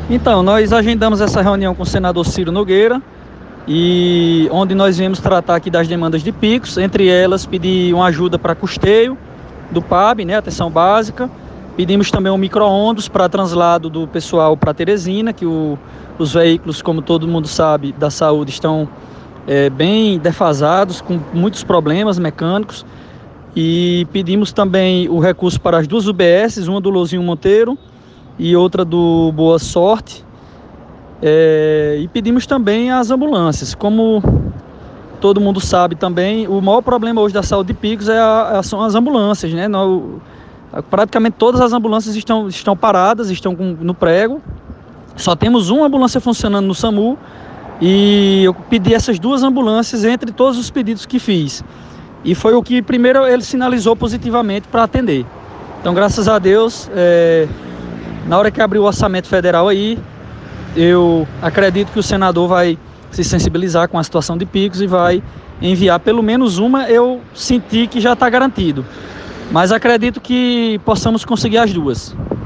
Então, nós agendamos essa reunião com o senador Ciro Nogueira, e onde nós viemos tratar aqui das demandas de picos, entre elas pedir uma ajuda para custeio do PAB, né, atenção básica. Pedimos também um micro-ônibus para translado do pessoal para Teresina, que os veículos, como todo mundo sabe, da saúde estão bem defasados, com muitos problemas mecânicos. E pedimos também o recurso para as duas UBSs, uma do Louzinho Monteiro e outra do Boa Sorte. E pedimos também as ambulâncias. Como todo mundo sabe também, o maior problema hoje da saúde de Picos são as ambulâncias, né? Praticamente todas as ambulâncias estão paradas, estão no prego. Só temos uma ambulância funcionando no SAMU, e eu pedi essas duas ambulâncias entre todos os pedidos que fiz. E foi o que primeiro ele sinalizou positivamente para atender. Então, graças a Deus, na hora que abriu o orçamento federal aí, eu acredito que o senador vai se sensibilizar com a situação de Picos e vai enviar pelo menos uma. Eu senti que já está garantido, mas acredito que possamos conseguir as duas.